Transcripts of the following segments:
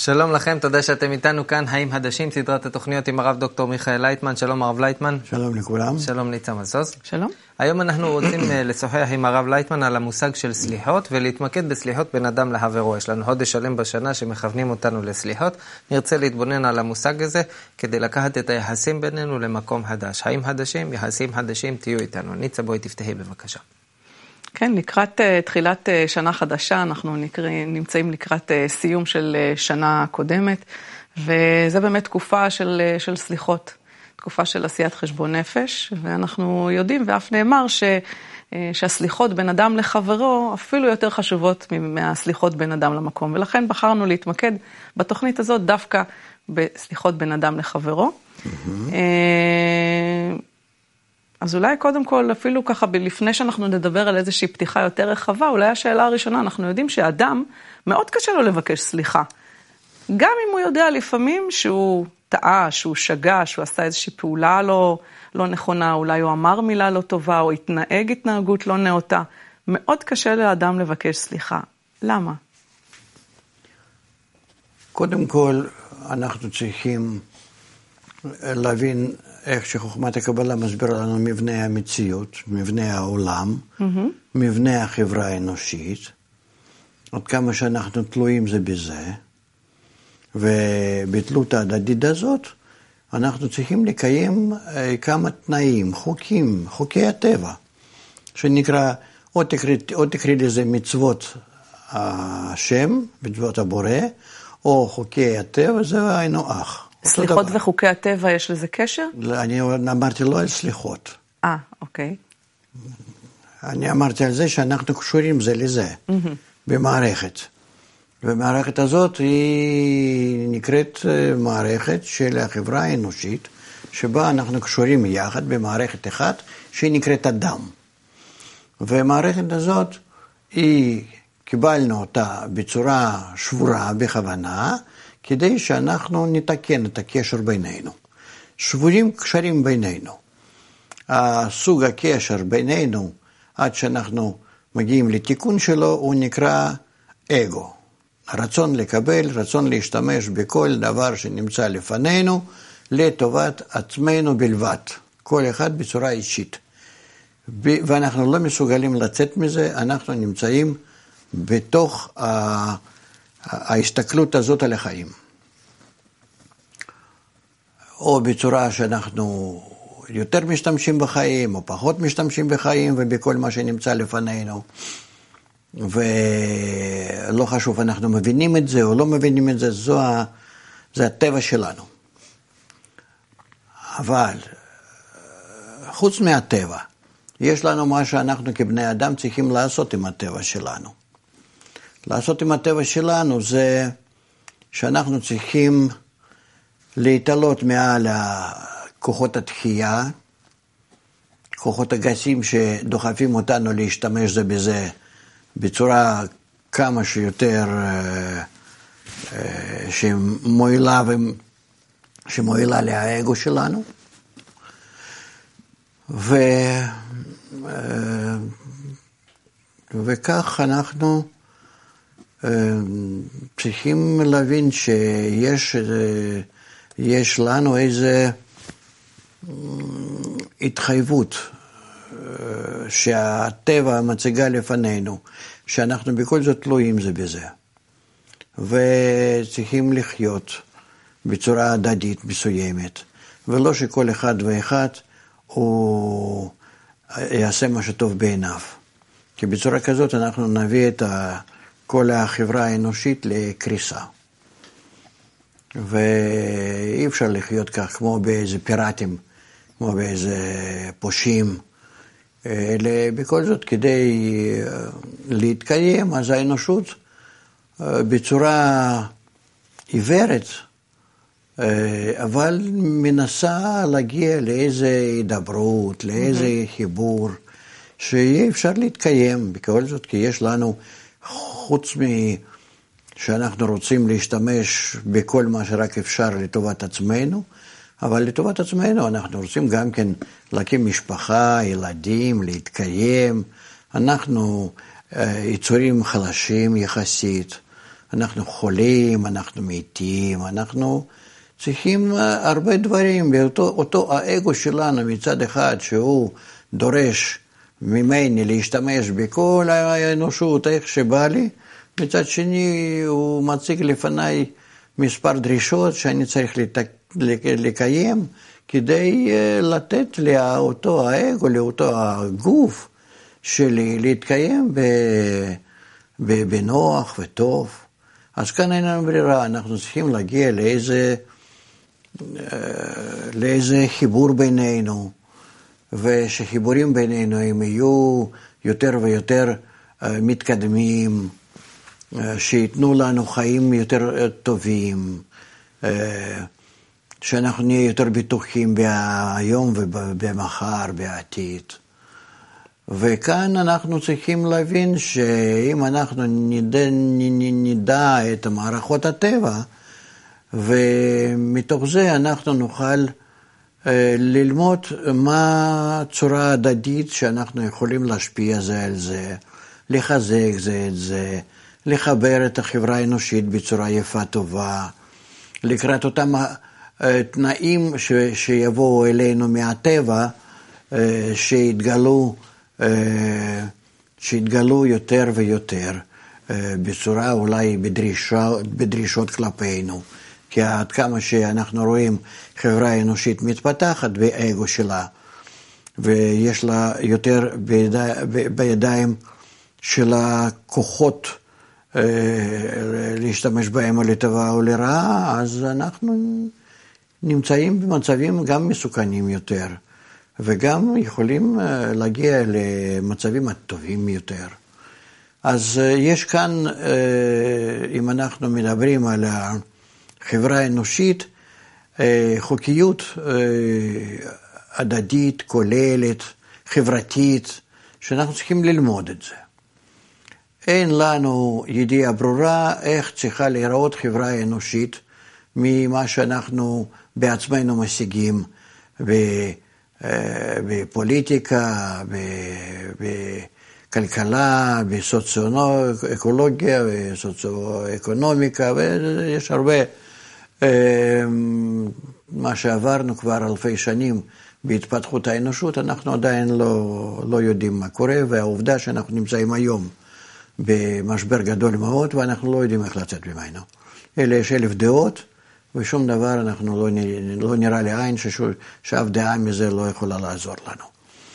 שלום לכם, תודה שאתם איתנו כאן, חיים חדשים, סדרת התוכניות עם הרב דוקטור מיכאל לייטמן. שלום הרב לייטמן. שלום לכולם. שלום ניצה מזוז. שלום. היום אנחנו רוצים לשוחח עם הרב לייטמן על המושג של סליחות, ולהתמקד בסליחות בין אדם לחברו. יש לנו חודש שלם בשנה שמכוונים אותנו לסליחות. נרצה להתבונן על המושג הזה, כדי לקחת את היחסים בינינו למקום חדש. חיים חדשים, יחסים חדשים, תהיו איתנו. ניצה, בואי תפתחי בבקשה. כן, לקראת תחילת שנה חדשה, אנחנו נמצאים לקראת סיום של שנה קודמת, וזה באמת תקופה של סליחות, תקופה של עשיית חשבון נפש, ואנחנו יודעים, ואף נאמר שהסליחות בין אדם לחברו אפילו יותר חשובות מהסליחות בין אדם למקום, ולכן בחרנו להתמקד בתוכנית הזאת דווקא בסליחות בין אדם לחברו. אז אולי קודם כל, אפילו ככה, לפני שאנחנו נדבר על איזושהי פתיחה יותר רחבה, אולי השאלה הראשונה, אנחנו יודעים שאדם מאוד קשה לו לבקש סליחה. גם אם הוא יודע לפעמים שהוא טעה, שהוא שגה, שהוא עשה איזושהי פעולה לא נכונה, אולי הוא אמר מילה לא טובה, או התנהג התנהגות לא נאותה. מאוד קשה לאדם לבקש סליחה. למה? קודם כל, אנחנו צריכים להבין איך שחוכמת הקבלה מסבירה לנו מבנה המציאות, מבנה העולם, מבנה החברה האנושית, עד כמה שאנחנו תלויים זה בזה, ובתלות ההדדית הזאת, אנחנו צריכים לקיים כמה תנאים, חוקי הטבע, שנקרא, או תקריא לזה מצוות השם, מצוות הבורא, או חוקי הטבע, זה היינו אח. סליחות וחוקי הטבע, יש לזה קשר? אני אמרתי לא על סליחות. אוקיי. אני אמרתי על זה שאנחנו קשורים זה לזה, במערכת. והמערכת הזאת היא נקראת מערכת של החברה האנושית, שבה אנחנו קשורים יחד במערכת אחת, שהיא נקראת אדם. והמערכת הזאת, קיבלנו אותה בצורה שבורה בכוונה, כדי שאנחנו נתקן את הקשר בינינו. שבורים קשרים בינינו. הסוג הקשר בינינו, עד שאנחנו מגיעים לתיקון שלו, הוא נקרא אגו. רצון לקבל, רצון להשתמש בכל דבר שנמצא לפנינו, לטובת עצמנו בלבד. כל אחד בצורה אישית. ואנחנו לא מסוגלים לצאת מזה, אנחנו נמצאים בתוך ההסתכלות הזאת על החיים. או בצורה שאנחנו יותר משתמשים בחיים, או פחות משתמשים בחיים, ובכל מה שנמצא לפנינו. ולא חשוב, אנחנו מבינים את זה או לא מבינים את זה, זה הטבע שלנו. אבל חוץ מהטבע, יש לנו מה שאנחנו כבני אדם צריכים לעשות עם הטבע שלנו. לעשות עם הטבע שלנו זה שאנחנו צריכים להתעלות מעל כוחות התחייה, כוחות הגסים שדוחפים אותנו להשתמש זה בזה בצורה כמה שיותר שמועילה לאגו שלנו. וכך אנחנו צריכים להבין שיש לנו איזה התחייבות שהטבע מציגה לפנינו, שאנחנו בכל זאת תלויים זה בזה, וצריכים לחיות בצורה הדדית מסוימת, ולא שכל אחד ואחד הוא יעשה מה שטוב בעיניו, כי בצורה כזאת אנחנו נביא את כל החברה האנושית לקריסה. ואי אפשר לחיות כך כמו באיזה פיראטים, כמו באיזה פושעים, אלא בכל זאת כדי להתקיים, אז האנושות בצורה עיוורת, אבל מנסה להגיע לאיזה הידברות, לאיזה חיבור, שיהיה אפשר להתקיים בכל זאת, כי יש לנו, חוץ שאנחנו רוצים להשתמש בכל מה שרק אפשר לטובת עצמנו, אבל לטובת עצמנו אנחנו רוצים גם כן להקים משפחה, ילדים, להתקיים. אנחנו יצורים חלשים יחסית, אנחנו חולים, אנחנו מתים, אנחנו צריכים הרבה דברים, ואותו האגו שלנו מצד אחד שהוא דורש ממני להשתמש בכל האנושות איך שבא לי, מצד שני הוא מציג לפניי מספר דרישות שאני צריך לקיים כדי לתת לאותו האגו, לאותו הגוף שלי להתקיים בנוח וטוב. אז כאן אין לנו ברירה, אנחנו צריכים להגיע לאיזה חיבור בינינו, ושחיבורים בינינו הם יהיו יותר ויותר מתקדמים, שיתנו לנו חיים יותר טובים, שאנחנו נהיה יותר בטוחים בהיום ובמחר, בעתיד. וכאן אנחנו צריכים להבין שאם אנחנו נדע את מערכות הטבע, ומתוך זה אנחנו נוכל ללמוד מה צורה הדדית שאנחנו יכולים להשפיע זה על זה, לחזק זה את זה, לחבר את החברה האנושית בצורה יפה טובה, לקראת אותם תנאים שיבואו אלינו מהטבע, שהתגלו יותר ויותר, בצורה אולי בדרישות כלפינו. כי עד כמה שאנחנו רואים חברה אנושית מתפתחת באגו שלה, ויש לה יותר בידיים של הכוחות להשתמש בהם או לטובה או לרעה, אז אנחנו נמצאים במצבים גם מסוכנים יותר, וגם יכולים להגיע למצבים הטובים יותר. אז יש כאן, אם אנחנו מדברים על החברה האנושית, חוקיות הדדית, כוללת, חברתית, שאנחנו צריכים ללמוד את זה. אין לנו ידיעה ברורה איך צריכה להיראות חברה אנושית ממה שאנחנו בעצמנו משיגים בפוליטיקה, בכלכלה, בסוציו-אקולוגיה, בסוציו-אקונומיקה, ויש הרבה מה שעברנו כבר אלפי שנים בהתפתחות האנושות, אנחנו עדיין לא יודעים מה קורה, והעובדה שאנחנו נמצאים היום במשבר גדול מאוד, ואנחנו לא יודעים איך לצאת ממנו. אלה יש 1000 דעות, ושום דבר אנחנו לא נראה לעין שאף דעה מזה לא יכולה לעזור לנו.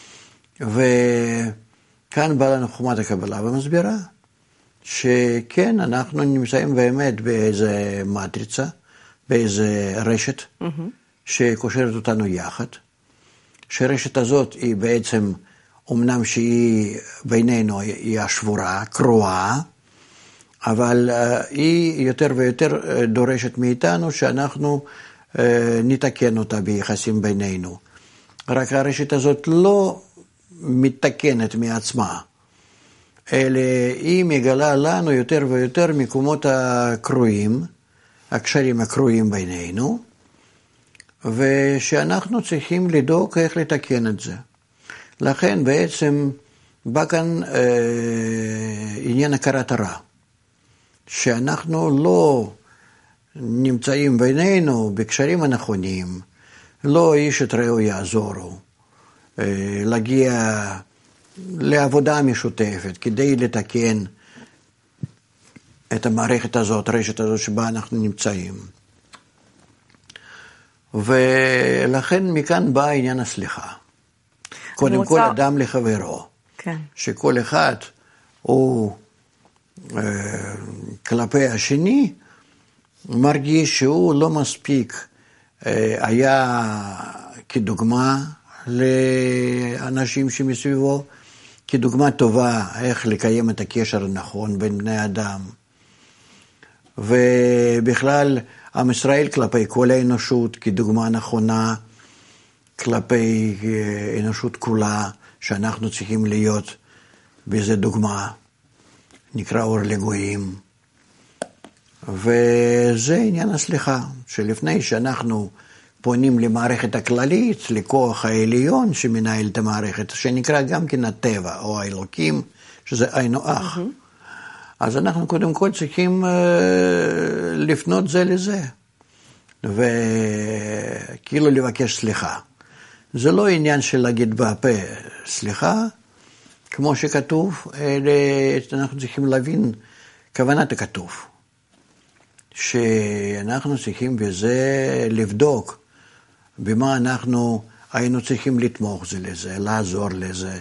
וכאן בא לנו חומת הקבלה ומסבירה, שכן, אנחנו נמצאים באמת באיזה מטריצה, באיזה רשת, שקושרת אותנו יחד, שהרשת הזאת היא בעצם, אמנם שהיא בינינו היא השבורה, קרועה, אבל היא יותר ויותר דורשת מאיתנו שאנחנו נתקן אותה ביחסים בינינו. רק הרשת הזאת לא מתקנת מעצמה, אלא היא מגלה לנו יותר ויותר מקומות הקרועים, הקשרים הקרועים בינינו, ושאנחנו צריכים לדאוג איך לתקן את זה. לכן בעצם בא כאן עניין הכרת הרע, שאנחנו לא נמצאים בינינו בקשרים הנכונים, לא איש את רעהו יעזורו, להגיע לעבודה משותפת כדי לתקן את המערכת הזאת, הרשת הזאת שבה אנחנו נמצאים. ולכן מכאן בא עניין הסליחה. קודם כל אדם לחברו. כן. שכל אחד הוא כלפי השני מרגיש שהוא לא מספיק היה כדוגמה לאנשים שמסביבו, כדוגמה טובה איך לקיים את הקשר הנכון בין בני אדם. ובכלל עם ישראל כלפי כל האנושות כדוגמה נכונה, כלפי אנושות כולה, שאנחנו צריכים להיות באיזה דוגמה, נקרא אור לגויים. וזה עניין הסליחה, שלפני שאנחנו פונים למערכת הכללית, לכוח העליון שמנהל את המערכת, שנקרא גם כן הטבע או האלוקים, שזה היינו אח. אז אנחנו קודם כל צריכים לפנות זה לזה, וכאילו לבקש סליחה. זה לא עניין של להגיד בפה סליחה, כמו שכתוב, אלא אנחנו צריכים להבין כוונת הכתוב. שאנחנו צריכים בזה לבדוק במה אנחנו היינו צריכים לתמוך זה לזה, לעזור לזה,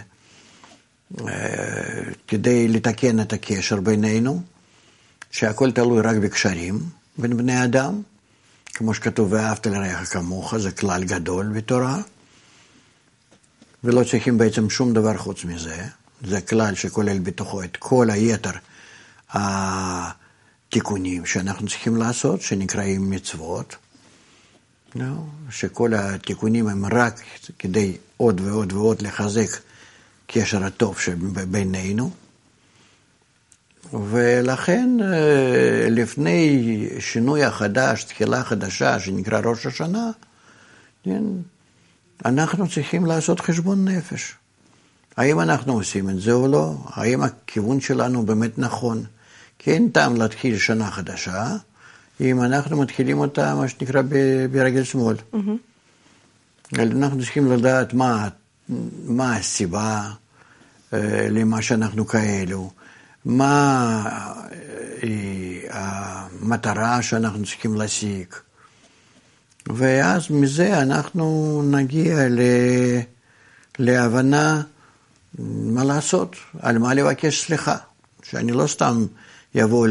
כדי לתקן את הקשר בינינו, שהכל תלוי רק בקשרים בין בני אדם, כמו שכתוב ואהבת לרעך כמוך, זה כלל גדול בתורה, ולא צריכים בעצם שום דבר חוץ מזה, זה כלל שכולל בתוכו את כל היתר התיקונים שאנחנו צריכים לעשות, שנקראים מצוות, שכל התיקונים הם רק כדי עוד ועוד ועוד לחזק קשר הטוב שבינינו, ולכן לפני שינוי החדש, תחילה חדשה שנקרא ראש השנה, אנחנו צריכים לעשות חשבון נפש. האם אנחנו עושים את זה או לא? האם הכיוון שלנו באמת נכון? כי אין טעם להתחיל שנה חדשה, אם אנחנו מתחילים אותה, מה שנקרא, ברגל שמאל. אנחנו צריכים לדעת מה הסיבה למה שאנחנו כאלו, מה המטרה שאנחנו צריכים להשיג. ואז מזה אנחנו נגיע להבנה מה לעשות, על מה לבקש סליחה. שאני לא סתם יבוא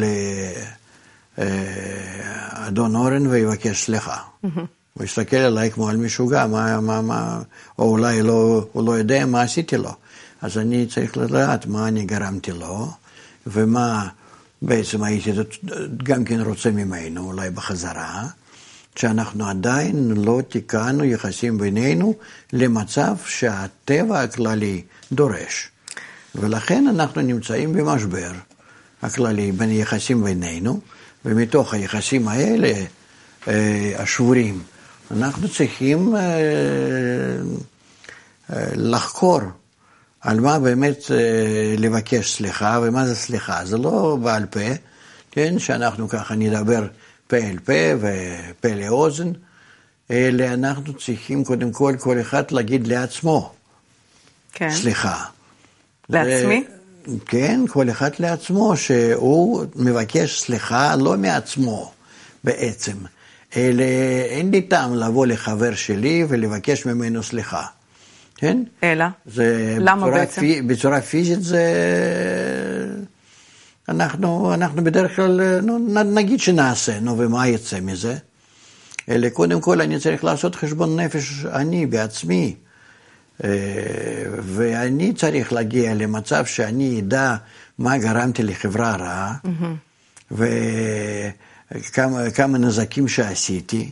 לאדון אורן ויבקש סליחה. הוא יסתכל עליי כמו על משוגע, או אולי הוא לא יודע מה עשיתי לו. אז אני צריך לדעת מה אני גרמתי לו, ומה בעצם הייתי גם כן רוצה ממנו, אולי בחזרה, שאנחנו עדיין לא תיקנו יחסים בינינו למצב שהטבע הכללי דורש. ולכן אנחנו נמצאים במשבר הכללי בין יחסים בינינו, ומתוך היחסים האלה השבורים, אנחנו צריכים לחקור על מה באמת לבקש סליחה, ומה זה סליחה. זה לא בעל פה, כן, שאנחנו ככה נדבר פה אל פה ופה לאוזן, אלא אנחנו צריכים קודם כל אחד להגיד לעצמו, כן. סליחה. לעצמי? כן, כל אחד לעצמו, שהוא מבקש סליחה לא מעצמו בעצם, אלא אין לי טעם לבוא לחבר שלי ולבקש ממנו סליחה. כן? אלא? למה בעצם? בצורה פיזית זה... אנחנו בדרך כלל נגיד שנעשה, ומה יצא מזה? אלא קודם כל אני צריך לעשות חשבון נפש אני בעצמי, ואני צריך להגיע למצב שאני אדע מה גרמתי לחברה רעה, וכמה נזקים שעשיתי,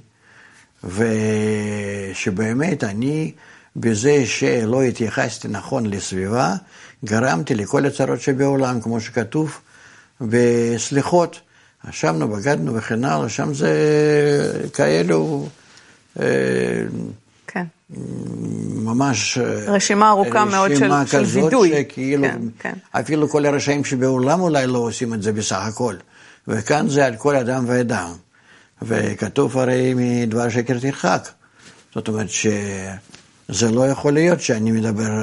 ושבאמת אני בזה שלא התייחסתי נכון לסביבה, גרמתי לכל הצרות שבעולם, כמו שכתוב בסליחות. אשמנו, בגדנו וכן הלאה, שם זה כאלו... כן. ממש... רשימה ארוכה מאוד של וידוי. שכאילו, כן. אפילו כל הרשעים שבעולם אולי לא עושים את זה בסך הכל. וכאן זה על כל אדם ואדם. וכתוב הרי מדבר שקר תרחק. זאת אומרת שזה לא יכול להיות שאני מדבר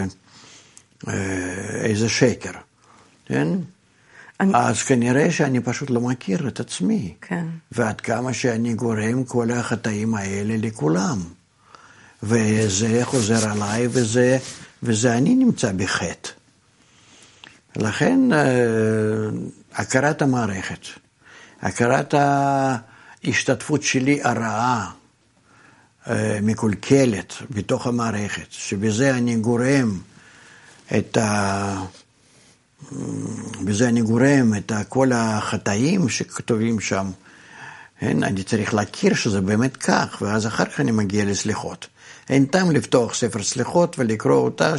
איזה שקר. כן? אז כנראה שאני פשוט לא מכיר את עצמי. כן. ועד כמה שאני גורם כל החטאים האלה לכולם. וזה חוזר עליי, וזה אני נמצא בחטא. לכן, הכרת המערכת, הכרת ההשתתפות שלי הרעה, מקולקלת בתוך המערכת, שבזה אני גורם בזה אני גורם את כל החטאים שכתובים שם, אני צריך להכיר שזה באמת כך, ואז אחר כך אני מגיע לסליחות. אין טעם לפתוח ספר סליחות ולקרוא אותה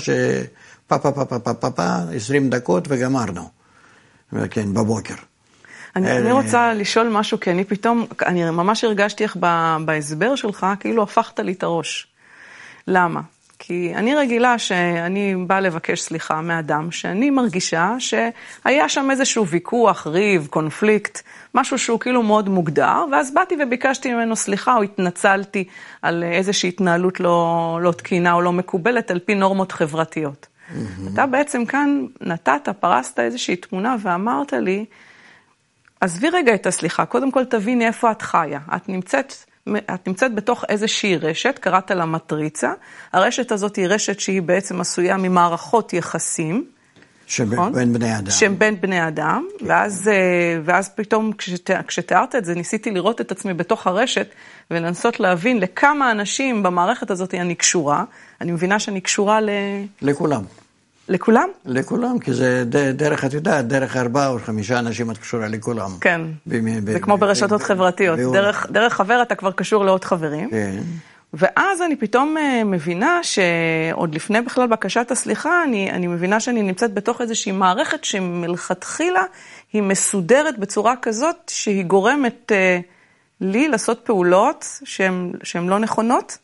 שפה 20 דקות וגמרנו, כן, בבוקר. אני רוצה לשאול משהו, כי אני ממש הרגשתי איך בהסבר שלך, כאילו הפכת לי את הראש. למה? כי אני רגילה שאני באה לבקש סליחה מאדם, שאני מרגישה שהיה שם איזשהו ויכוח, ריב, קונפליקט, משהו שהוא כאילו מאוד מוגדר, ואז באתי וביקשתי ממנו סליחה, או התנצלתי על איזושהי התנהלות לא תקינה או לא מקובלת, על פי נורמות חברתיות. אתה בעצם כאן נתת, פרסת איזושהי תמונה ואמרת לי, עזבי רגע את הסליחה, קודם כל תביני איפה את חיה. את נמצאת בתוך איזושהי רשת, קראת לה מטריצה. הרשת הזאת היא רשת שהיא בעצם עשויה ממערכות יחסים. שבין בני אדם. שבין בני אדם, ואז פתאום כשתיארת את זה, ניסיתי לראות את עצמי בתוך הרשת, ולנסות להבין לכמה אנשים במערכת הזאת אני קשורה. אני מבינה שאני קשורה לכולם. לכולם? לכולם, כי זה דרך, את יודעת, דרך 4 או 5 אנשים את קשורה לכולם. כן, זה כמו ברשתות חברתיות. דרך חבר אתה כבר קשור לעוד חברים. כן. ואז אני פתאום מבינה שעוד לפני בכלל בקשת הסליחה, אני מבינה שאני נמצאת בתוך איזושהי מערכת שמלכתחילה היא מסודרת בצורה כזאת שהיא גורמת לי לעשות פעולות שהן לא נכונות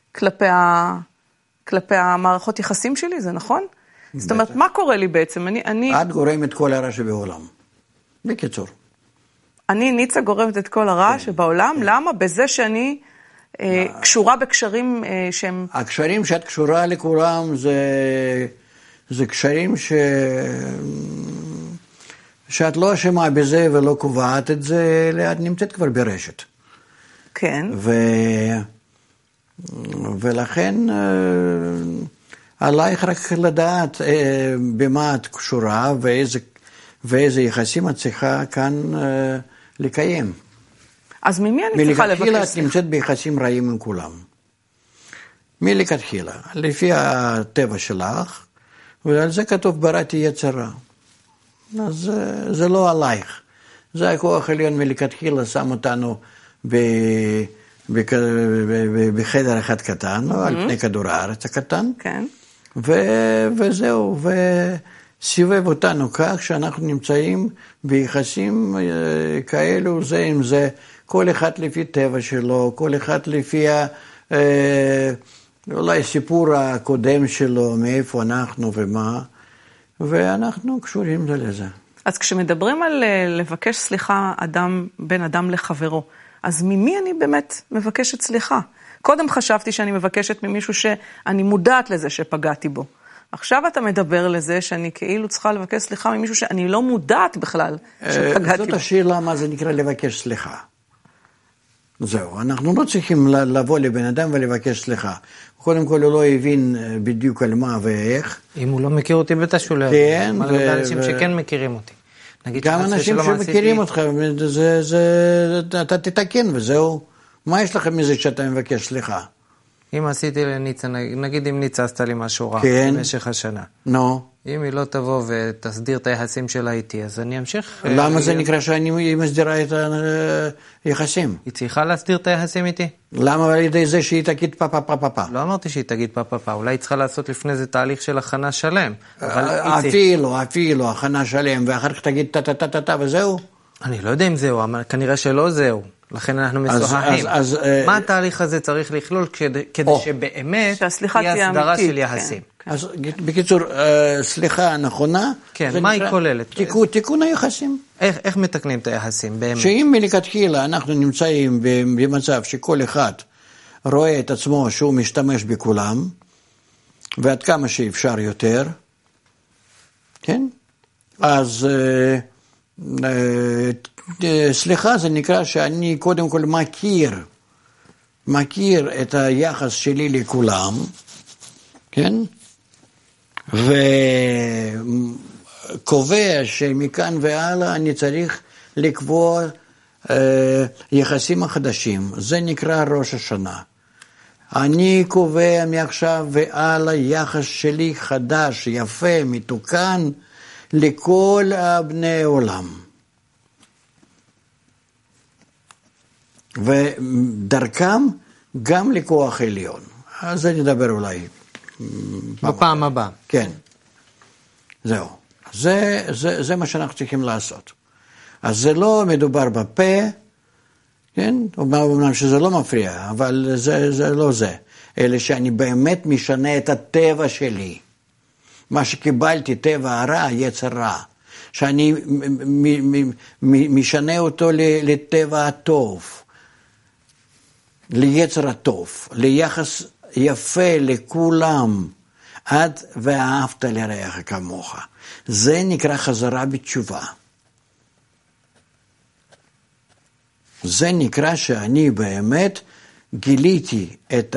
כלפי המערכות יחסים שלי, זה נכון? זאת אומרת, מה קורה לי בעצם? את גורמת כל הרע שבעולם. בקיצור. אני, ניצה, גורמת את כל הרע שבעולם. למה? בזה שאני קשורה בקשרים שהם... הקשרים שאת קשורה לכולם זה קשרים שאת לא אשמה בזה ולא קובעת את זה, את נמצאת כבר ברשת. כן. ולכן עלייך רק לדעת במה את קשורה ואיזה יחסים את צריכה כאן לקיים. אז ממי אני צריכה לבקש? מלכתחילה את נמצאת ביחסים רעים עם כולם. מלכתחילה, לפי הטבע שלך, ועל זה כתוב בראתי יצרה. אז זה לא עלייך. זה הכוח העליון מלכתחילה שם אותנו בחדר אחד קטן, או על פני כדור הארץ הקטן. כן. וזהו, וסיבב אותנו כך שאנחנו נמצאים ביחסים כאלו זה עם זה, כל אחד לפי טבע שלו, כל אחד לפי אולי סיפור הקודם שלו, מאיפה אנחנו ומה, ואנחנו קשורים זה לזה. אז כשמדברים על לבקש סליחה בין אדם לחברו, אז ממי אני באמת מבקשת סליחה? קודם חשבתי שאני מבקשת ממישהו שאני מודעת לזה שפגעתי בו. עכשיו אתה מדבר לזה שאני כאילו צריכה לבקש סליחה ממישהו שאני לא מודעת בכלל שפגעתי בו. זאת השאלה מה זה נקרא לבקש סליחה. זהו, אנחנו לא צריכים לבוא לבן אדם ולבקש סליחה. קודם כל הוא לא הבין בדיוק על מה ואיך. אם הוא לא מכיר אותי בטח שהוא לא יודע. כן. מה לגבי אנשים שכן מכירים אותי. גם אנשים שמכירים אותך, אתה תתקן וזהו. מה יש לכם מזה שאתה מבקש סליחה? אם עשיתי לניצה, נגיד אם ניצה עשתה לי משהו רע במשך השנה. נו. אם היא לא תבוא ותסדיר את היחסים שלה איתי, אז אני אמשיך. למה זה נקרא שאני מסדירה את היחסים? היא צריכה להסדיר את היחסים איתי. למה על ידי זה שהיא תגיד פאפה פאפה פאפה? לא אמרתי שהיא תגיד פאפה פאפה, אולי היא צריכה לעשות לפני זה תהליך של הכנה שלם. אפילו, הכנה שלם, ואחר כך תגיד טה וזהו? אני לא יודע אם זהו, כנראה שלא זהו. לכן אנחנו משוחחים. מה התהליך הזה צריך לכלול כדי שבאמת תהיה הסדרה של יחסים? אז בקיצור, סליחה נכונה. כן, מה היא כוללת? תיקון היחסים. איך מתקנים את היחסים באמת? שאם מלכתחילה אנחנו נמצאים במצב שכל אחד רואה את עצמו שהוא משתמש בכולם, ועד כמה שאפשר יותר, כן? אז סליחה, זה נקרא שאני קודם כל מכיר את היחס שלי לכולם, כן? וקובע שמכאן והלאה אני צריך לקבוע יחסים החדשים. זה נקרא ראש השנה. אני קובע מעכשיו והלאה יחס שלי חדש, יפה, מתוקן, לכל בני העולם. ודרכם גם לכוח עליון. אז אני אדבר אולי בפעם הבאה. כן. זהו. זה מה שאנחנו צריכים לעשות. אז זה לא מדובר בפה, כן? אומנם שזה לא מפריע, אבל זה לא זה. אלא שאני באמת משנה את הטבע שלי. מה שקיבלתי, טבע הרע, יצר רע. שאני משנה אותו לטבע הטוב, ליצר הטוב, ליחס יפה לכולם, עד ואהבת לרעך כמוך. זה נקרא חזרה בתשובה. זה נקרא שאני באמת גיליתי את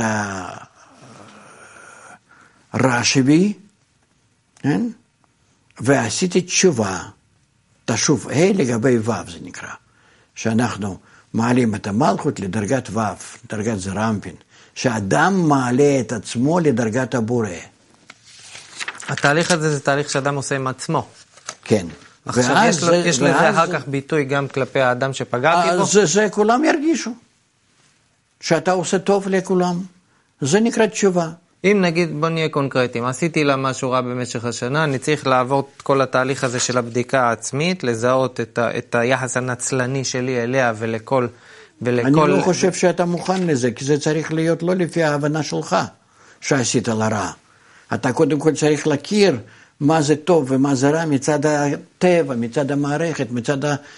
הרע שבי, כן? ועשיתי תשובה, תשוב, לגבי ו' זה נקרא, שאנחנו מעלים את המלכות לדרגת ו', דרגת זרמפין, שאדם מעלה את עצמו לדרגת הבורא. התהליך הזה זה תהליך שאדם עושה עם עצמו. כן. עכשיו יש לזה אחר כך ביטוי גם כלפי האדם שפגעתי בו? זה כולם ירגישו, שאתה עושה טוב לכולם, זה נקרא תשובה. אם נגיד, בוא נהיה קונקרטיים, עשיתי לה משהו רע במשך השנה, אני צריך לעבור את כל התהליך הזה של הבדיקה העצמית, לזהות את היחס הנצלני שלי אליה ולכל... אני לא חושב שאתה מוכן לזה, כי זה צריך להיות לא לפי ההבנה שלך, שעשית לה רע. אתה קודם כל צריך להכיר מה זה טוב ומה זה רע מצד הטבע, מצד המערכת, מצד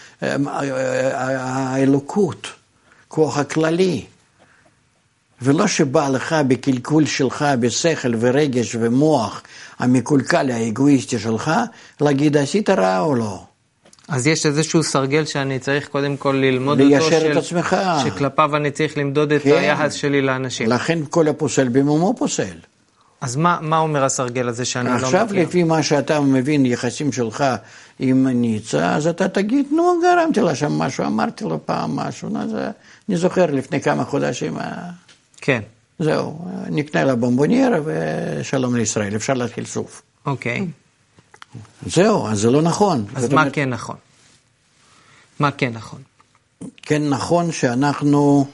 האלוקות, כוח הכללי. ולא שבא לך בקלקול שלך, בשכל ורגש ומוח, המקולקל האגואיסטי שלך, להגיד עשית רע או לא. אז יש איזשהו סרגל שאני צריך קודם כל ללמוד אותו, ליישר את עצמך. שכלפיו אני צריך למדוד את היחס שלי לאנשים. לכן כל הפוסל במומו פוסל. אז מה אומר הסרגל הזה שאני לא מכיר? עכשיו לפי מה שאתה מבין, יחסים שלך עם ניצה, אז אתה תגיד, נו, גרמתי לה שם משהו, אמרתי לו פעם משהו, אני זוכר לפני כמה חודשים, כן. זהו, נקנה לה בומבוניירה ושלום לישראל, אפשר להתחיל סוף. אוקיי. זהו, אז זה לא נכון. אז מה כן נכון? מה כן נכון? כן נכון שאנחנו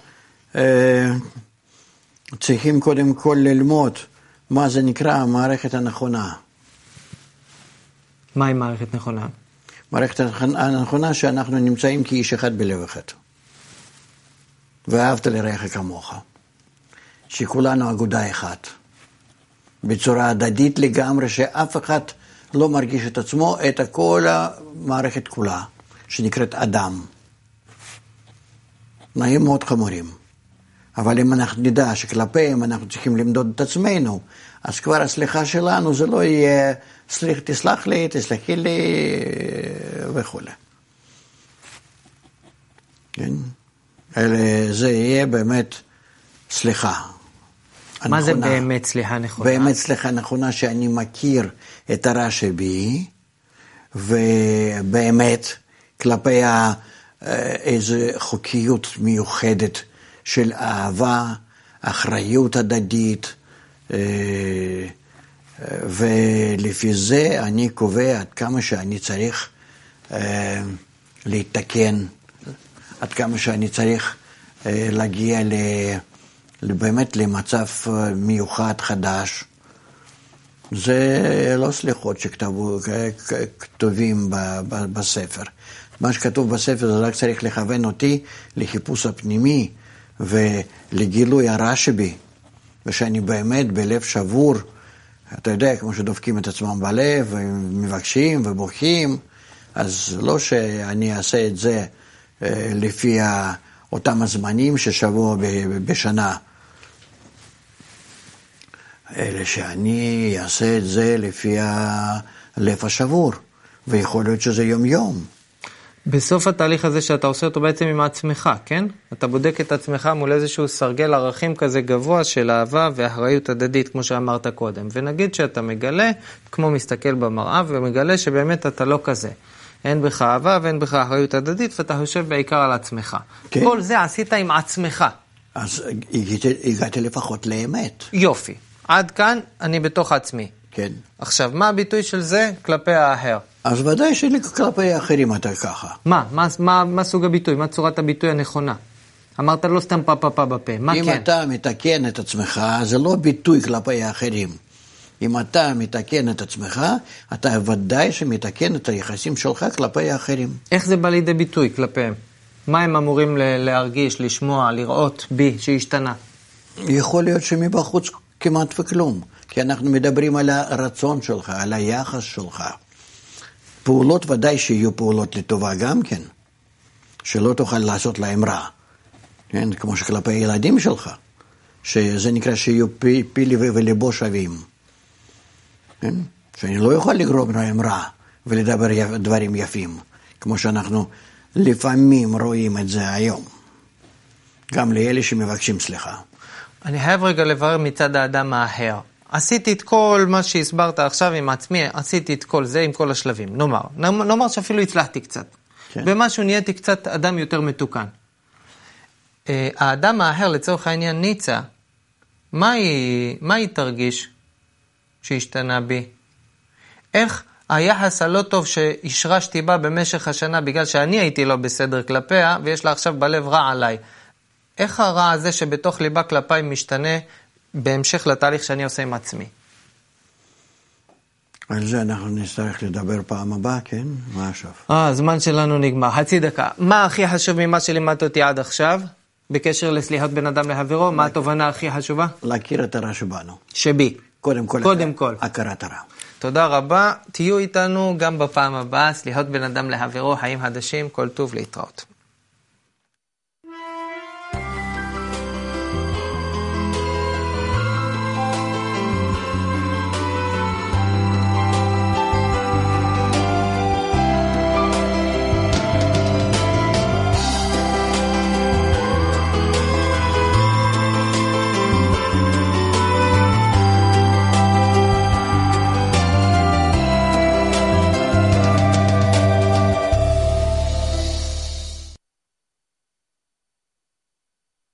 צריכים קודם כל ללמוד מה זה נקרא המערכת הנכונה. מהי מערכת נכונה? מערכת הנכונה שאנחנו נמצאים כאיש אחד בלב אחד. ואהבת לרעך כמוך. שכולנו אגודה אחת. בצורה הדדית לגמרי, שאף אחד לא מרגיש את עצמו, את כל המערכת כולה, שנקראת אדם. תנאים מאוד חמורים. אבל אם אנחנו נדע שכלפיהם אנחנו צריכים למדוד את עצמנו, אז כבר הסליחה שלנו זה לא יהיה, תסלח לי, תסלחי לי וכו'. כן? זה יהיה באמת סליחה. מה זה באמת סליחה נכונה? באמת סליחה נכונה שאני מכיר את הרע שבי, ובאמת כלפי איזו חוקיות מיוחדת של אהבה, אחריות הדדית, ולפי זה אני קובע עד כמה שאני צריך להתקן, עד כמה שאני צריך להגיע באמת למצב מיוחד חדש. זה לא סליחות שכתובים בספר. מה שכתוב בספר זה רק צריך לכוון אותי לחיפוש הפנימי ולגילוי הרע שבי, ושאני באמת בלב שבור, אתה יודע, כמו שדופקים את עצמם בלב ומבקשים ובוכים, אז לא שאני אעשה את זה לפי אותם הזמנים ששבוע בשנה, אלא שאני אעשה את זה לפי הלב השבור, ויכול להיות שזה יום יום. בסוף התהליך הזה שאתה עושה אותו בעצם עם עצמך, כן? אתה בודק את עצמך מול איזשהו סרגל ערכים כזה גבוה של אהבה ואחריות הדדית, כמו שאמרת קודם. ונגיד שאתה מגלה, כמו מסתכל במראה, ומגלה שבאמת אתה לא כזה. אין בך אהבה ואין בך אחריות הדדית, ואתה חושב בעיקר על עצמך. כן. כל זה עשית עם עצמך. אז הגעתי לפחות לאמת. יופי. עד כאן אני בתוך עצמי. כן. עכשיו, מה הביטוי של זה כלפי האחר? אז ודאי שכלפי האחרים אתה ככה. מה סוג הביטוי? מה צורת הביטוי הנכונה? אמרת לא סתם פה בפה. מה אם כן? אם אתה מתקן את עצמך, זה לא ביטוי כלפי האחרים. אם אתה מתקן את עצמך, אתה ודאי שמתקן את היחסים שלך כלפי האחרים. איך זה בא לידי ביטוי כלפיהם? מה הם אמורים להרגיש, לשמוע, לראות בי שהשתנה? יכול להיות שמבחוץ כמעט וכלום, כי אנחנו מדברים על הרצון שלך, על היחס שלך. פעולות ודאי שיהיו פעולות לטובה גם כן, שלא תוכל לעשות להם רע, כן? כמו שכלפי הילדים שלך, שזה נקרא שיהיו פילי וליבו שווים, כן? שאני לא יכול לגרום להם רע ולדבר דברים יפים, כמו שאנחנו לפעמים רואים את זה היום, גם לאלה שמבקשים סליחה. אני חייב רגע לברר מצד האדם האחר. עשיתי את כל מה שהסברת עכשיו עם עצמי, עשיתי את כל זה עם כל השלבים. נאמר שאפילו הצלחתי קצת. כן. במשהו נהייתי קצת אדם יותר מתוקן. האדם האחר לצורך העניין ניצה, מה היא תרגיש שהשתנה בי? איך היחס הלא טוב שהשרשתי בה במשך השנה בגלל שאני הייתי לא בסדר כלפיה ויש לה עכשיו בלב רע עליי? איך הרע הזה שבתוך ליבה כלפיי משתנה בהמשך לתהליך שאני עושה עם עצמי? על זה אנחנו נצטרך לדבר פעם הבאה, כן? מה עכשיו? הזמן שלנו נגמר. חצי דקה. מה הכי חשוב ממה שלימדת אותי עד עכשיו? בקשר לסליחות בין אדם לחברו, מה התובנה הכי חשובה? להכיר את הרע שבנו. שבי. קודם כל. הכרת הרע. תודה רבה. תהיו איתנו גם בפעם הבאה. סליחות בין אדם לחברו, חיים חדשים, כל טוב להתראות.